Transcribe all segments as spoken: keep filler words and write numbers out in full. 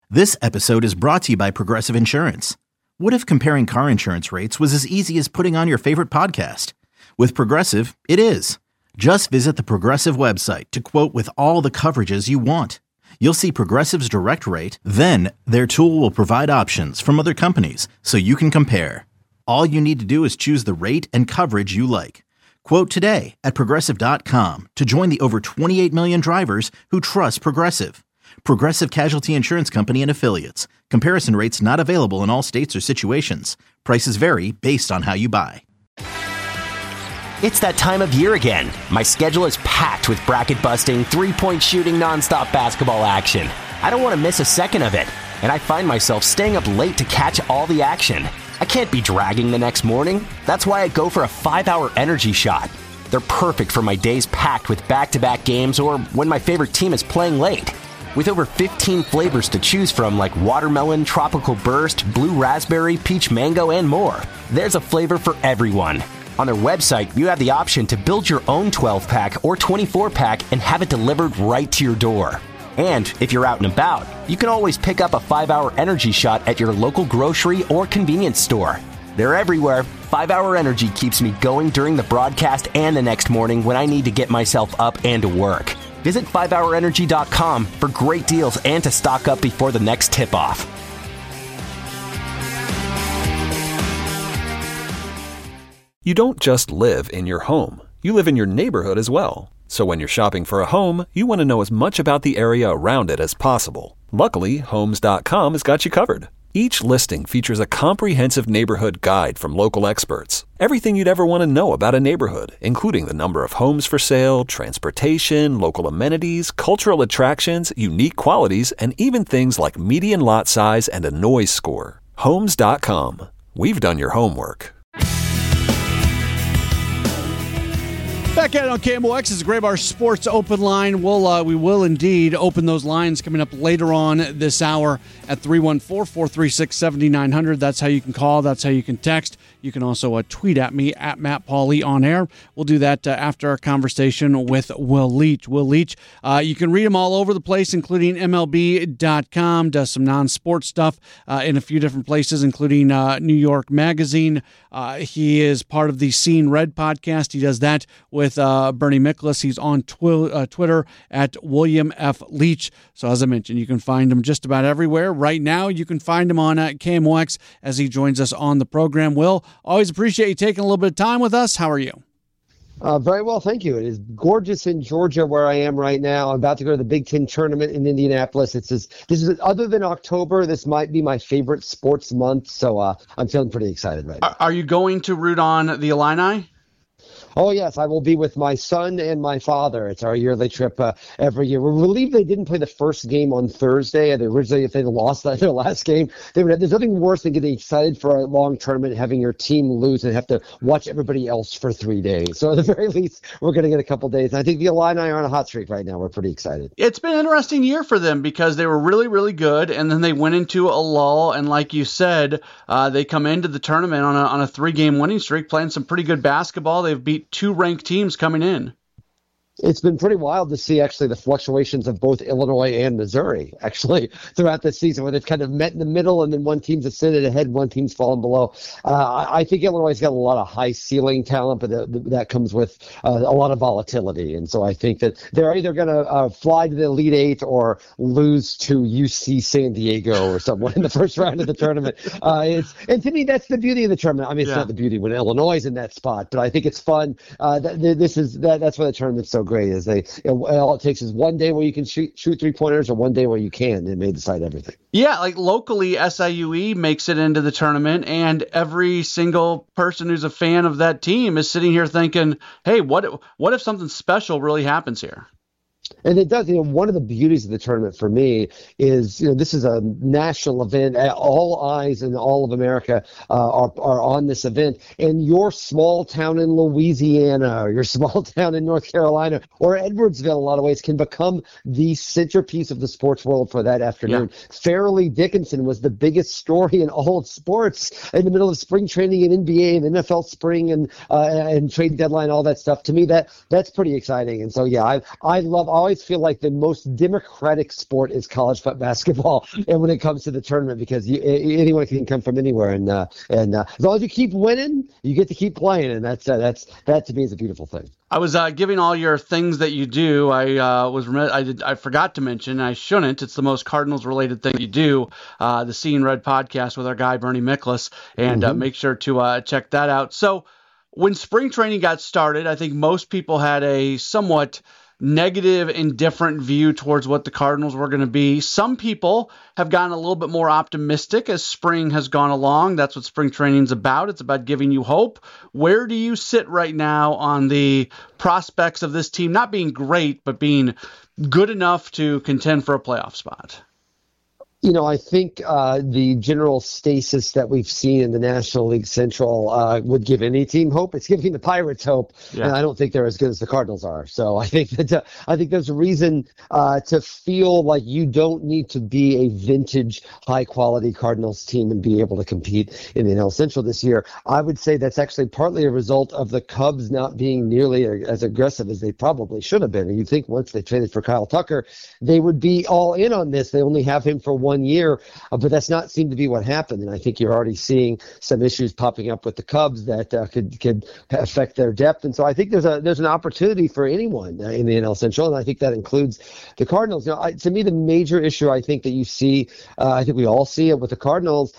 This episode is brought to you by Progressive Insurance. What if comparing car insurance rates was as easy as putting on your favorite podcast? With Progressive, it is. Just visit the Progressive website to quote with all the coverages you want. You'll see Progressive's direct rate, then their tool will provide options from other companies so you can compare. All you need to do is choose the rate and coverage you like. Quote today at progressive dot com to join the over twenty-eight million drivers who trust Progressive. Progressive Casualty Insurance Company and Affiliates. Comparison rates not available in all states or situations. Prices vary based on how you buy. It's that time of year again. My schedule is packed with bracket-busting, three-point shooting, nonstop basketball action. I don't want to miss a second of it, and I find myself staying up late to catch all the action. I can't be dragging the next morning. That's why I go for a five-hour energy shot. They're perfect for my days packed with back-to-back games or when my favorite team is playing late. With over fifteen flavors to choose from like watermelon, tropical burst, blue raspberry, peach mango, and more, there's a flavor for everyone. On their website, you have the option to build your own twelve-pack or twenty-four-pack and have it delivered right to your door. And if you're out and about, you can always pick up a five-hour energy shot at your local grocery or convenience store. They're everywhere. five-hour Energy keeps me going during the broadcast and the next morning when I need to get myself up and to work. Visit five hour energy dot com for great deals and to stock up before the next tip-off. You don't just live in your home. You live in your neighborhood as well. So when you're shopping for a home, you want to know as much about the area around it as possible. Luckily, homes dot com has got you covered. Each listing features a comprehensive neighborhood guide from local experts. Everything you'd ever want to know about a neighborhood, including the number of homes for sale, transportation, local amenities, cultural attractions, unique qualities, and even things like median lot size and a noise score. homes dot com. We've done your homework. Back at it on K M O X is Graybar Sports Open Line. We'll, uh, we will indeed open those lines coming up later on this hour at three one four, four three six, seven nine zero zero. That's how you can call. That's how you can text. You can also uh, tweet at me, at Matt Pauley on air. We'll do that uh, after our conversation with Will Leitch. Will Leitch, uh, you can read him all over the place, including M L B dot com, does some non-sports stuff uh, in a few different places, including uh, New York Magazine. Uh, he is part of the Scene Red podcast. He does that with uh, Bernie Miklasz. He's on twi- uh, Twitter at William F. Leitch. So as I mentioned, you can find him just about everywhere. Right now, you can find him on uh, K M O X as he joins us on the program. Will, always appreciate you taking a little bit of time with us. How are you? Uh, very well, thank you. It is gorgeous in Georgia where I am right now. I'm about to go to the Big Ten tournament in Indianapolis. It's just, this is other than October, this might be my favorite sports month, so uh, I'm feeling pretty excited right now. Are you going to root on the Illini? Oh, yes, I will be with my son and my father. It's our yearly trip uh, every year. We're relieved they didn't play the first game on Thursday. And originally, if they'd lost that, their last game, they would have, there's nothing worse than getting excited for a long tournament, having your team lose and have to watch everybody else for three days. So at the very least, we're going to get a couple days. And I think the Illini are on a hot streak right now. We're pretty excited. It's been an interesting year for them because they were really, really good, and then they went into a lull. And like you said, uh, they come into the tournament on a, on a three-game winning streak, playing some pretty good basketball. They've beat two ranked teams coming in. It's been pretty wild to see, actually, the fluctuations of both Illinois and Missouri, actually, throughout the season, where they've kind of met in the middle, and then one team's ascended ahead, one team's fallen below. Uh, I think Illinois has got a lot of high-ceiling talent, but the, the, that comes with uh, a lot of volatility. And so I think that they're either going to uh, fly to the Elite Eight or lose to U C San Diego or someone in the first round of the tournament. Uh, it's, and to me, that's the beauty of the tournament. I mean, it's yeah. not the beauty when Illinois is in that spot, but I think it's fun. Uh, th- this is that, That's why the tournament's so great, is they you know, all it takes is one day where you can shoot shoot three pointers or one day where you can, and it may decide everything. Yeah, like locally, S I U E makes it into the tournament, and every single person who's a fan of that team is sitting here thinking, hey, what what if something special really happens here? And it does, you know, one of the beauties of the tournament for me is, you know, this is a national event. All eyes in all of America uh, are, are on this event. And your small town in Louisiana, or your small town in North Carolina, or Edwardsville, in a lot of ways, can become the centerpiece of the sports world for that afternoon. Yeah. Fairleigh Dickinson was the biggest story in all of sports in the middle of spring training and N B A and N F L spring and uh, and trade deadline, all that stuff. To me, that that's pretty exciting. And so, yeah, I I love always feel like the most democratic sport is college football basketball, and when it comes to the tournament, because you, anyone can come from anywhere, and uh, and uh, as long as you keep winning, you get to keep playing, and that's uh, that's that to me is a beautiful thing. I was uh, giving all your things that you do. I uh, was I did I forgot to mention. I shouldn't. It's the most Cardinals related thing you do. Uh, the Seeing Red podcast with our guy Bernie Miklasz, and mm-hmm. uh, make sure to uh, check that out. So when spring training got started, I think most people had a somewhat negative, indifferent view towards what the Cardinals were going to be. Some people have gotten a little bit more optimistic as spring has gone along. That's what spring training is about. It's about giving you hope. Where do you sit right now on the prospects of this team not being great, but being good enough to contend for a playoff spot? You know, I think uh, the general stasis that we've seen in the National League Central uh, would give any team hope. It's giving the Pirates hope, yeah. and I don't think they're as good as the Cardinals are. So I think that uh, I think there's a reason uh, to feel like you don't need to be a vintage, high-quality Cardinals team and be able to compete in the N L Central this year. I would say that's actually partly a result of the Cubs not being nearly as aggressive as they probably should have been. And you'd think once they traded for Kyle Tucker, they would be all in on this. They only have him for one one year, uh, but that's not seemed to be what happened. And I think you're already seeing some issues popping up with the Cubs that uh, could could affect their depth. And so I think there's a there's an opportunity for anyone uh, in the N L Central, and I think that includes the Cardinals. You know, I, to me, the major issue I think that you see, uh, I think we all see it with the Cardinals,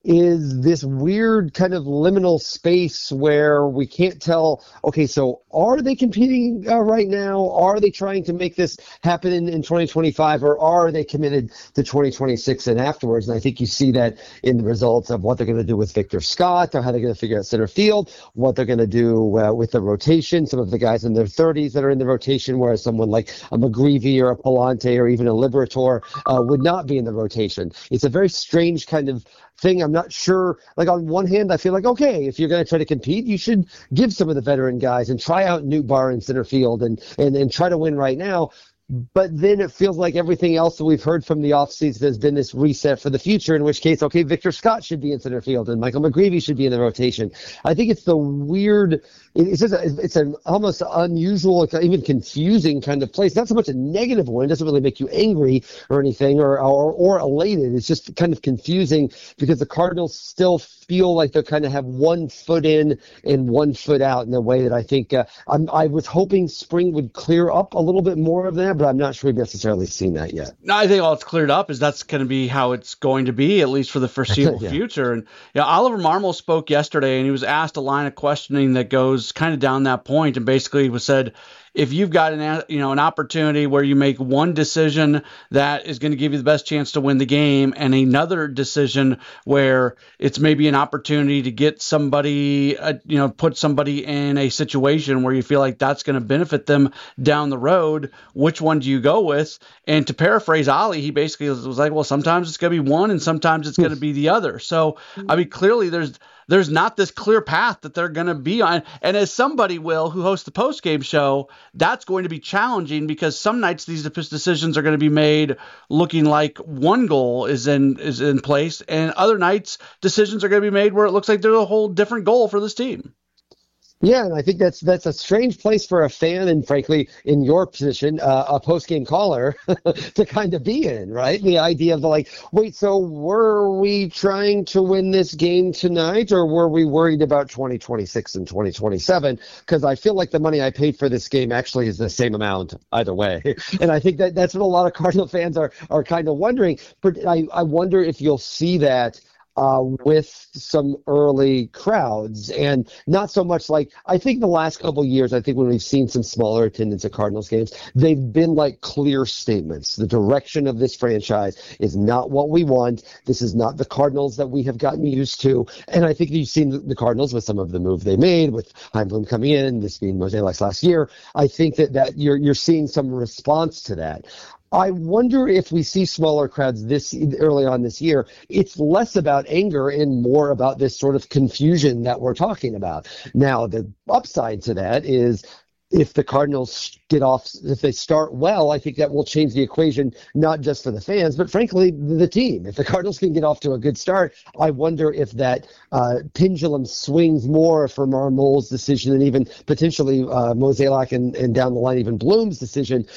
is this weird kind of liminal space where we can't tell, okay, so are they competing uh, right now? Are they trying to make this happen in, in twenty twenty-five, or are they committed to twenty twenty-six and afterwards? And I think you see that in the results of what they're going to do with Victor Scott, or how they're going to figure out center field, what they're going to do uh, with the rotation, some of the guys in their thirties that are in the rotation, whereas someone like a McGreevy or a Palante or even a Liberator uh, would not be in the rotation. It's a very strange kind of thing. I'm not sure. Like, on one hand, I feel like, okay, if you're going to try to compete, you should give some of the veteran guys and try out Newt Barr in center field and, and, and try to win right now. But then it feels like everything else that we've heard from the offseason has been this reset for the future, in which case, okay, Victor Scott should be in center field and Michael McGreevy should be in the rotation. I think it's the weird, it's just a, it's an almost unusual, even confusing kind of place. Not so much a negative one. It doesn't really make you angry or anything, or, or, or elated. It's just kind of confusing because the Cardinals still feel like they kind of have one foot in and one foot out in a way that I think uh, I'm, I was hoping spring would clear up a little bit more of that, but I'm not sure we've necessarily seen that yet. No, I think all it's cleared up is that's going to be how it's going to be, at least for the foreseeable yeah. future. And you know, Oliver Marmol spoke yesterday, and he was asked a line of questioning that goes kind of down that point, and basically was said, if you've got an you know an opportunity where you make one decision that is going to give you the best chance to win the game, and another decision where it's maybe an opportunity to get somebody uh, you know put somebody in a situation where you feel like that's going to benefit them down the road, which one do you go with? And to paraphrase Ollie, he basically was, was like, well, sometimes it's going to be one and sometimes it's going to be the other. So I mean, clearly there's There's not this clear path that they're going to be on. And as somebody, Will, who hosts the postgame show, that's going to be challenging because some nights these decisions are going to be made looking like one goal is in is in place, and other nights decisions are going to be made where it looks like there's a whole different goal for this team. Yeah, and I think that's that's a strange place for a fan, and frankly, in your position, uh, a post-game caller, to kind of be in, right? The idea of the, like, wait, so were we trying to win this game tonight, or were we worried about twenty twenty-six and twenty twenty-seven? Because I feel like the money I paid for this game actually is the same amount either way. And I think that that's what a lot of Cardinal fans are are kind of wondering. But I, I wonder if you'll see that Uh, with some early crowds, and not so much like, I think the last couple of years, I think when we've seen some smaller attendance at Cardinals games, they've been like clear statements. The direction of this franchise is not what we want. This is not the Cardinals that we have gotten used to. And I think you've seen the Cardinals with some of the move they made, with Heimblum coming in, this being Mozeliak's last year. I think that, that you're you're seeing some response to that. I wonder if we see smaller crowds this early on this year, it's less about anger and more about this sort of confusion that we're talking about. Now, the upside to that is if the Cardinals get off, if they start well, I think that will change the equation, not just for the fans, but frankly, the team. If the Cardinals can get off to a good start, I wonder if that uh, pendulum swings more for Marmol's decision and even potentially uh, Mozeliak and, and down the line, even Bloom's decision.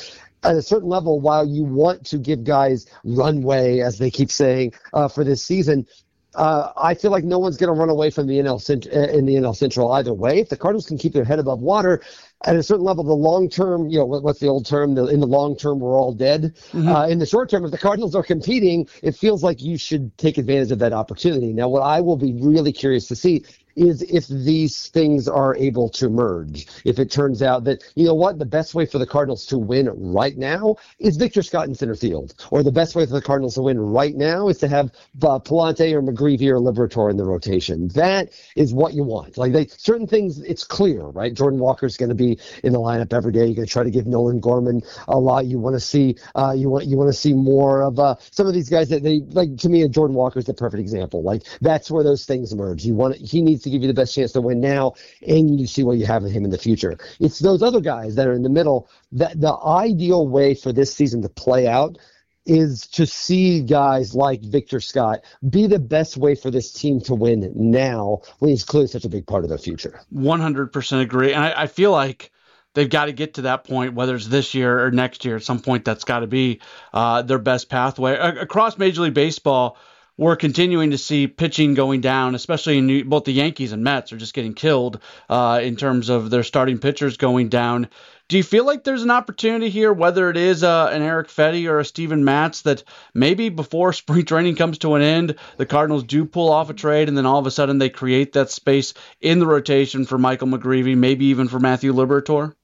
at a certain level, while you want to give guys runway, as they keep saying, uh, for this season, uh, I feel like no one's going to run away from the N L Cent- in the N L Central either way. If the Cardinals can keep their head above water, at a certain level, the long term, you know, what, what's the old term? The, in the long term, we're all dead. Mm-hmm. Uh, in the short term, if the Cardinals are competing, it feels like you should take advantage of that opportunity. Now, what I will be really curious to see is if these things are able to merge. If it turns out that, you know what, the best way for the Cardinals to win right now is Victor Scott in center field, or the best way for the Cardinals to win right now is to have uh, Palante or McGreevy or Liberatore in the rotation. That is what you want. Like they, certain things, it's clear, right? Jordan Walker's going to be in the lineup every day. You're going to try to give Nolan Gorman a lot. You want to see, uh, you want, you want to see more of uh, some of these guys that they like. To me, Jordan Walker's the perfect example. Like that's where those things merge. You want, he needs to give you the best chance to win now, and you see what you have in him in the future. It's those other guys that are in the middle that the ideal way for this season to play out is to see guys like Victor Scott be the best way for this team to win now when he's clearly such a big part of their future. one hundred percent agree. And I, I feel like they've got to get to that point, whether it's this year or next year. At some point, that's got to be uh, their best pathway. A- across Major League Baseball, we're continuing to see pitching going down, especially in New, both the Yankees and Mets are just getting killed uh, in terms of their starting pitchers going down. Do you feel like there's an opportunity here, whether it is uh, an Erick Fedde or a Steven Matz, that maybe before spring training comes to an end, the Cardinals do pull off a trade and then all of a sudden they create that space in the rotation for Michael McGreevy, maybe even for Matthew Liberatore?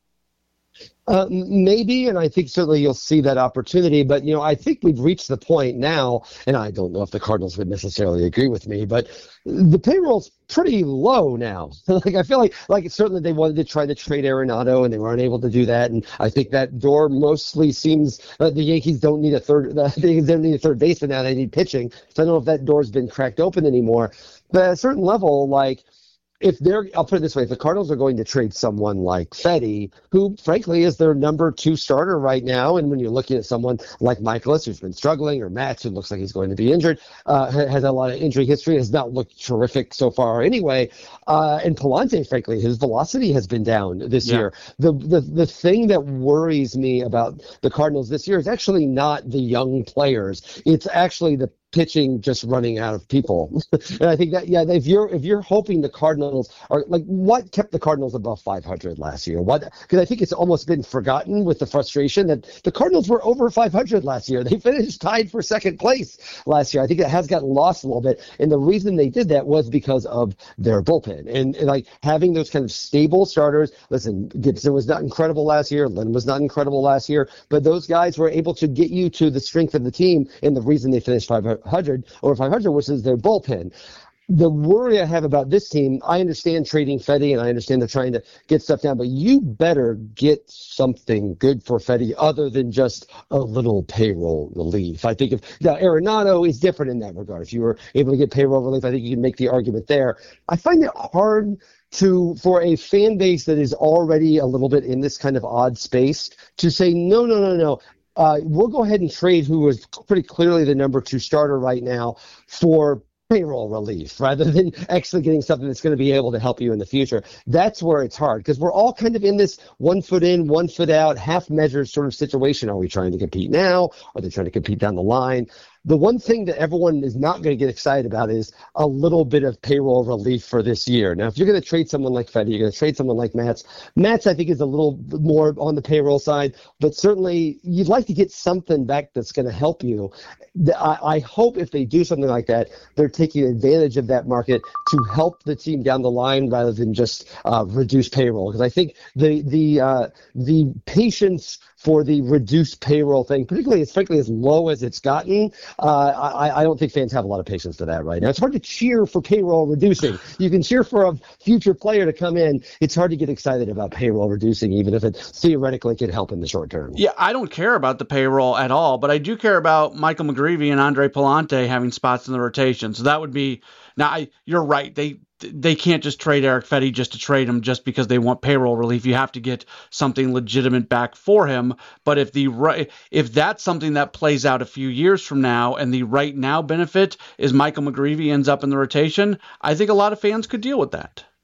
Uh, maybe, and I think certainly you'll see that opportunity. But, you know, I think we've reached the point now, and I don't know if the Cardinals would necessarily agree with me, but the payroll's pretty low now. Like I feel like, like certainly they wanted to try to trade Arenado, and they weren't able to do that. And I think that door mostly seems uh, the Yankees don't need a third. Uh, they don't need a third baseman now. They need pitching. So I don't know if that door's been cracked open anymore. But at a certain level, like. If they're, I'll put it this way, if the Cardinals are going to trade someone like Fedde, who frankly is their number two starter right now, and when you're looking at someone like Michaelis, who's been struggling, or Matz, who looks like he's going to be injured, uh, has a lot of injury history, has not looked terrific so far anyway, uh, and Palante, frankly, his velocity has been down this yeah. year. The, the the thing that worries me about the Cardinals this year is actually not the young players. It's actually the pitching just running out of people. And I think that, yeah, if you're if you're hoping the Cardinals are, like, what kept the Cardinals above five hundred last year? What? Because I think it's almost been forgotten with the frustration that the Cardinals were over five hundred last year. They finished tied for second place last year. I think that has gotten lost a little bit. And the reason they did that was because of their bullpen. And, and like having those kind of stable starters. Listen, Gibson was not incredible last year. Lynn was not incredible last year. But those guys were able to get you to the strength of the team, and the reason they finished five hundred over five hundred, which is their bullpen. The worry I have about this team, I understand trading Fedde, and I understand they're trying to get stuff down, but you better get something good for Fedde other than just a little payroll relief. I think if now Arenado is different in that regard. If you were able to get payroll relief, I think you can make the argument there. I find it hard to, for a fan base that is already a little bit in this kind of odd space, to say, no, no, no, no. Uh, we'll go ahead and trade who is pretty clearly the number two starter right now for payroll relief rather than actually getting something that's going to be able to help you in the future. That's where it's hard, because we're all kind of in this one foot in, one foot out, half measured sort of situation. Are we trying to compete now? Are they trying to compete down the line? The one thing that everyone is not going to get excited about is a little bit of payroll relief for this year. Now, if you're going to trade someone like Fedde, you're going to trade someone like Matz. Matz, I think, is a little more on the payroll side, but certainly you'd like to get something back that's going to help you. I, I hope if they do something like that, they're taking advantage of that market to help the team down the line rather than just uh, reduce payroll. Because I think the the uh, the patience for the reduced payroll thing, particularly as frankly as low as it's gotten, uh, I, I don't think fans have a lot of patience for that right now. It's hard to cheer for payroll reducing. You can cheer for a future player to come in. It's hard to get excited about payroll reducing, even if it theoretically could help in the short term. Yeah, I don't care about the payroll at all, but I do care about Michael McGreevy and Andre Palante having spots in the rotation. So that would be, now I, you're right. They They can't just trade Erick Fedde just to trade him just because they want payroll relief. You have to get something legitimate back for him. But if the right, if that's something that plays out a few years from now, and the right now benefit is Michael McGreevy ends up in the rotation, I think a lot of fans could deal with that.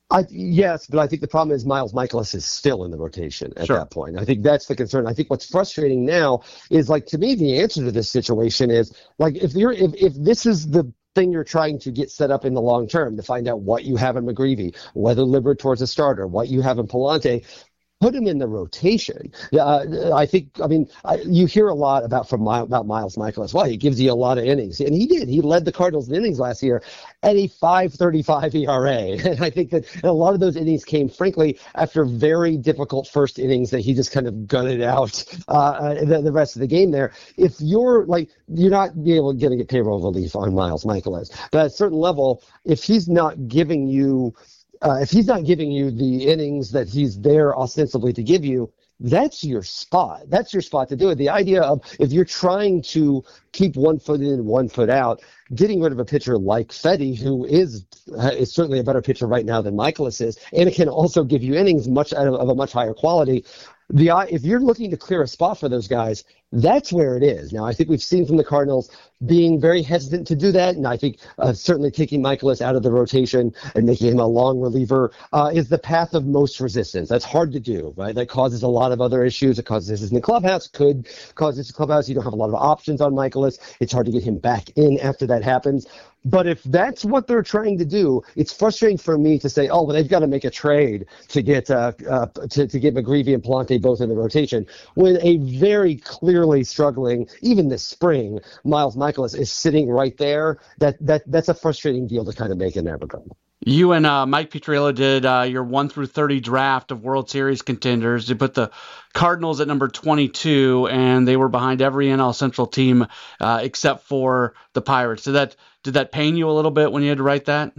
I, yes, but I think the problem is Miles Michaelis is still in the rotation at Sure. that point. I think that's the concern. I think what's frustrating now is, like, to me, the answer to this situation is, like, if you're if, if this is the thing you're trying to get set up in the long term to find out what you have in McGreevy, whether Liberatore's a starter, what you have in Palante, put him in the rotation. Uh, I think, I mean, I, you hear a lot about from My, about Miles Michaelis. Well, he gives you a lot of innings. And he did. He led the Cardinals in innings last year at a five thirty-five E R A. And I think that a lot of those innings came, frankly, after very difficult first innings that he just kind of gutted out uh, the, the rest of the game there. If you're, like, you're not be able to get, get payroll relief on Miles Michaelis. But at a certain level, if he's not giving you Uh, if he's not giving you the innings that he's there ostensibly to give you, that's your spot. That's your spot to do it. The idea of, if you're trying to keep one foot in and one foot out, getting rid of a pitcher like Fedde, who is uh, is certainly a better pitcher right now than Michaelis is, and it can also give you innings much of, of a much higher quality. The if you're looking to clear a spot for those guys, that's where it is. Now, I think we've seen from the Cardinals being very hesitant to do that, and I think uh, certainly taking Michaelis out of the rotation and making him a long reliever uh, is the path of most resistance. That's hard to do, right? That causes a lot of other issues. It causes issues in the clubhouse, could cause this clubhouse. You don't have a lot of options on Michaelis. It's hard to get him back in after that happens. But if that's what they're trying to do, it's frustrating for me to say, oh, well, they've got to make a trade to get uh, uh, to, to get McGreevy and Palante both in the rotation, when a very clearly struggling, even this spring, Miles Michaelis is sitting right there. That that that's a frustrating deal to kind of make in that regard. You and uh, Mike Petriello did uh, your one through thirty draft of World Series contenders. You put the Cardinals at number twenty-two, and they were behind every N L Central team uh, except for the Pirates. Did that did that pain you a little bit when you had to write that?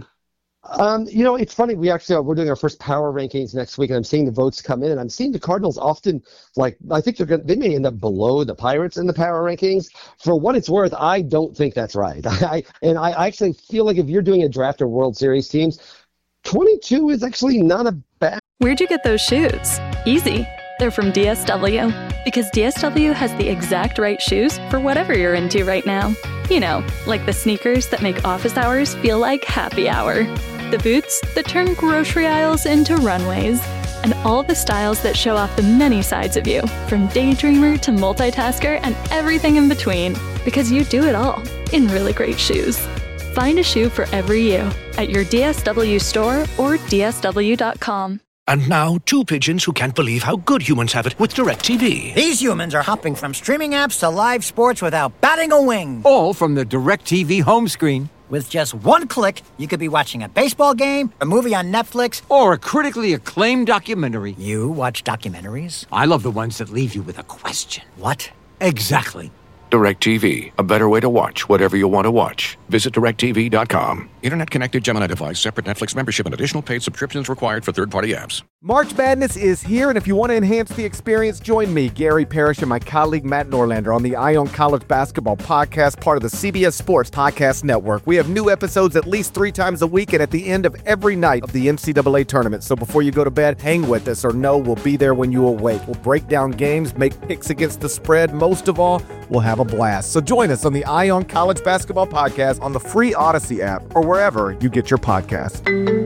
Um, you know, it's funny. We actually are, we're doing our first power rankings next week, and I'm seeing the votes come in, and I'm seeing the Cardinals often, like, I think they're going they may end up below the Pirates in the power rankings. For what it's worth, I don't think that's right. I and I actually feel like if you're doing a draft of World Series teams, twenty-two is actually not a bad. Where'd you get those shoes? Easy. They're from D S W. Because D S W has the exact right shoes for whatever you're into right now. You know, like the sneakers that make office hours feel like happy hour. The boots that turn grocery aisles into runways. And all the styles that show off the many sides of you, from daydreamer to multitasker and everything in between. Because you do it all in really great shoes. Find a shoe for every you at your D S W store or D S W dot com. And now, two pigeons who can't believe how good humans have it with DirecTV. These humans are hopping from streaming apps to live sports without batting a wing. All from the DirecTV home screen. With just one click, you could be watching a baseball game, a movie on Netflix, or a critically acclaimed documentary. You watch documentaries? I love the ones that leave you with a question. What? Exactly. DirecTV, a better way to watch whatever you want to watch. Visit direct T V dot com. Internet-connected Gemini device, separate Netflix membership, and additional paid subscriptions required for third-party apps. March Madness is here, and if you want to enhance the experience, join me, Gary Parrish, and my colleague Matt Norlander on the Ion College Basketball Podcast, part of the C B S Sports Podcast Network. We have new episodes at least three times a week and at the end of every night of the N C double A tournament. So before you go to bed, hang with us, or know we'll be there when you awake. We'll break down games, make picks against the spread. Most of all, we'll have a blast. So join us on the Ion College Basketball Podcast on the free Odyssey app or wherever you get your podcast.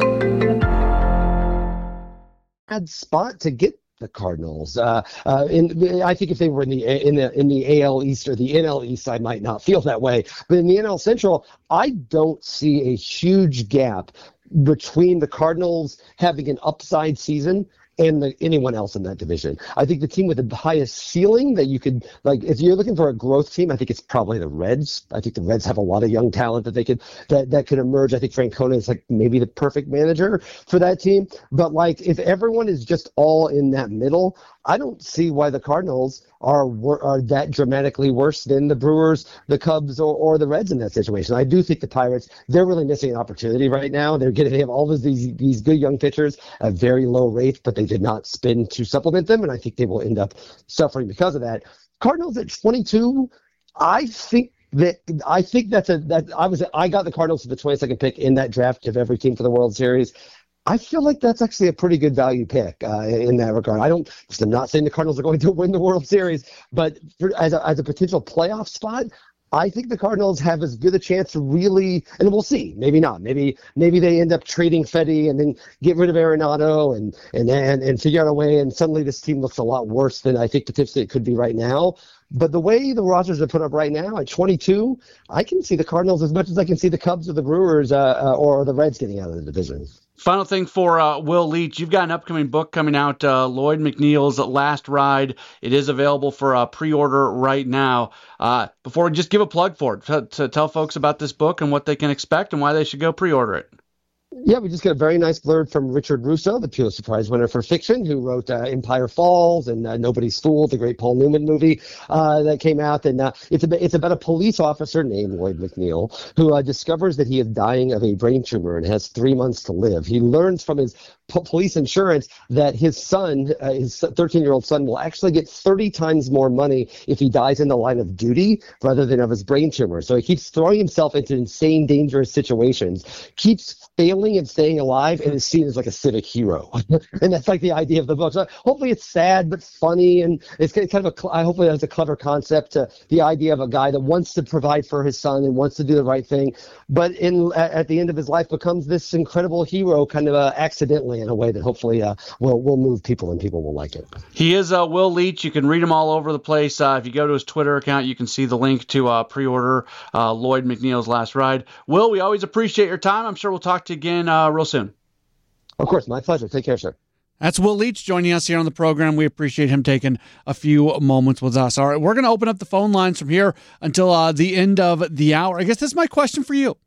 Bad spot to get the Cardinals. Uh, uh, in, I think if they were in the in the in the A L East or the N L East, I might not feel that way. But in the N L Central, I don't see a huge gap between the Cardinals having an upside season and the, anyone else in that division. I think the team with the highest ceiling that you could, like, if you're looking for a growth team, I think it's probably the Reds. I think the Reds have a lot of young talent that they could, that, that could emerge. I think Francona is like maybe the perfect manager for that team. But like, if everyone is just all in that middle, I don't see why the Cardinals are are that dramatically worse than the Brewers, the Cubs, or, or the Reds in that situation. I do think the Pirates, they're really missing an opportunity right now. They're getting, they have all of these these good young pitchers at very low rates, but they did not spend to supplement them, and I think they will end up suffering because of that. Cardinals at twenty-two, I think that I think that's a that I was I got the Cardinals for the twenty-second pick in that draft of every team for the World Series. I feel like that's actually a pretty good value pick uh, in that regard. I don't. I'm not saying the Cardinals are going to win the World Series, but for, as a, as a potential playoff spot, I think the Cardinals have as good a chance to really, and we'll see, maybe not. Maybe maybe they end up trading Fedde and then get rid of Arenado and, and, and, and figure out a way, and suddenly this team looks a lot worse than I think potentially it could be right now. But the way the rosters are put up right now at twenty-two, I can see the Cardinals as much as I can see the Cubs or the Brewers uh, uh, or the Reds getting out of the division. Final thing for uh, Will Leitch. You've got an upcoming book coming out, uh, Lloyd McNeil's Last Ride. It is available for uh, pre-order right now. Uh, before we just give a plug for it, to, to tell folks about this book and what they can expect and why they should go pre-order it. Yeah, we just got a very nice blurb from Richard Russo, the Pulitzer Prize winner for fiction, who wrote uh, Empire Falls and uh, Nobody's Fool, the great Paul Newman movie uh, that came out. And uh, it's, a, it's about a police officer named Lloyd McNeil who uh, discovers that he is dying of a brain tumor and has three months to live. He learns from his po- police insurance that his son, uh, his thirteen-year-old son, will actually get thirty times more money if he dies in the line of duty rather than of his brain tumor. So he keeps throwing himself into insane, dangerous situations, keeps failing and staying alive, and is seen as like a civic hero. And that's like the idea of the book. So hopefully it's sad but funny, and it's kind of a, I hopefully that's a clever concept to the idea of a guy that wants to provide for his son and wants to do the right thing, but in at the end of his life becomes this incredible hero kind of uh, accidentally in a way that hopefully uh, will will move people and people will like it. He is uh, Will Leitch. You can read him all over the place. Uh, if you go to his Twitter account, you can see the link to uh, pre-order uh, Lloyd McNeil's Last Ride. Will, we always appreciate your time. I'm sure we'll talk to you again uh, real soon. Of course, my pleasure. Take care, sir. That's Will Leitch joining us here on the program. We appreciate him taking a few moments with us. All right, we're going to open up the phone lines from here until uh, the end of the hour. I guess that's my question for you.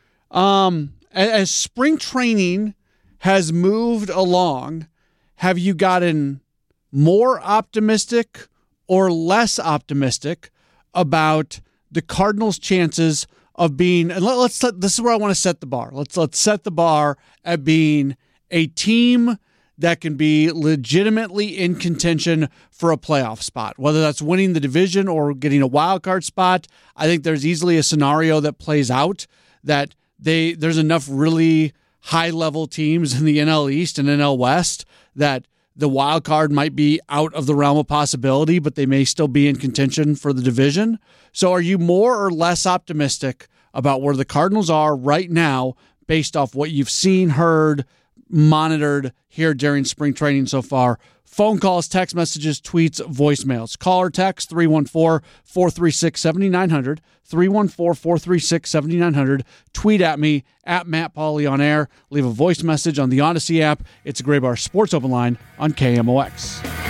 Um, as spring training has moved along, have you gotten more optimistic or less optimistic about the Cardinals' chances of being, and let, let's set, this is where I want to set the bar. Let's let's set the bar at being a team that can be legitimately in contention for a playoff spot, whether that's winning the division or getting a wild card spot. I think there's easily a scenario that plays out that they there's enough really high-level teams in the N L East and N L West that the wild card might be out of the realm of possibility, but they may still be in contention for the division. So are you more or less optimistic about where the Cardinals are right now based off what you've seen, heard, monitored here during spring training so far? Phone calls, text messages, tweets, voicemails. Call or text three one four, four three six, seven nine zero zero, three one four, four three six, seven nine zero zero. Tweet at me, at Matt Pauley on air. Leave a voice message on the Odyssey app. It's a Gray Bar Sports Open Line on K M O X.